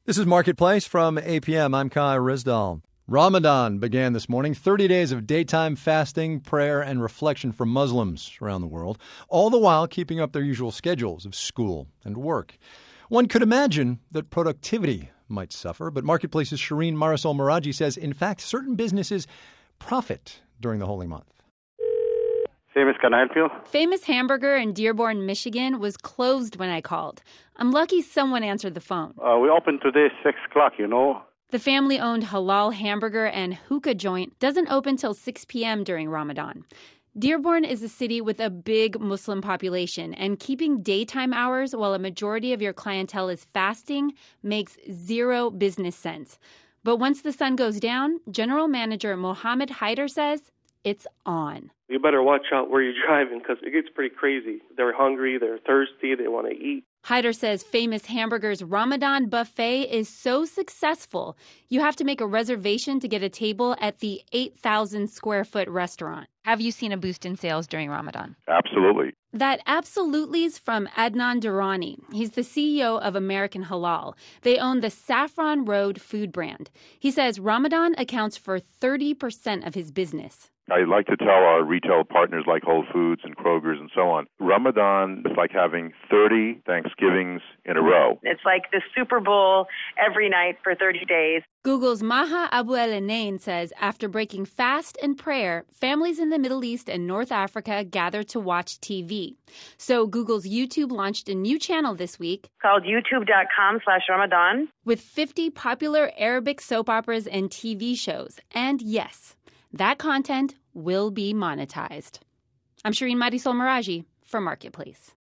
This is Marketplace from APM. I'm Kai Rizdal. Ramadan began this morning, 30 days of daytime fasting, prayer, and reflection for Muslims around the world, all the while keeping up their usual schedules of school and work. One could imagine that productivity might suffer, but Marketplace's Shireen Marisol Meraji says, in fact, certain businesses profit during the holy month. Famous, can I help you? Famous Hamburger in Dearborn, Michigan was closed when I called. I'm lucky someone answered the phone. We open today 6 o'clock, The family-owned halal hamburger and hookah joint doesn't open till 6 p.m. during Ramadan. Dearborn is a city with a big Muslim population, and keeping daytime hours while a majority of your clientele is fasting makes zero business sense. But once the sun goes down, General Manager Mohammed Haider says it's on. You better watch out where you're driving because it gets pretty crazy. They're hungry, they're thirsty, they want to eat. Haider says Famous Hamburger's Ramadan buffet is so successful, you have to make a reservation to get a table at the 8,000-square-foot restaurant. Have you seen a boost in sales during Ramadan? Absolutely. That absolutely's from Adnan Durrani. He's the CEO of American Halal. They own the Saffron Road food brand. He says Ramadan accounts for 30% of his business. I like to tell our retail partners like Whole Foods and Kroger's and so on, Ramadan is like having 30 Thanksgivings in a row. It's like the Super Bowl every night for 30 days. Google's Maha Abu El-Enain says after breaking fast and prayer, families in the Middle East and North Africa gather to watch TV. So Google's YouTube launched a new channel this week called youtube.com/Ramadan with 50 popular Arabic soap operas and TV shows. And yes, that content will be monetized. I'm Shireen Marisol Meraji for Marketplace.